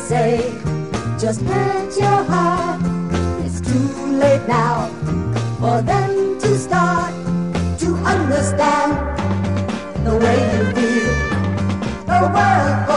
say, just plant your heart. It's too late now for them to start to understand the way you feel. The world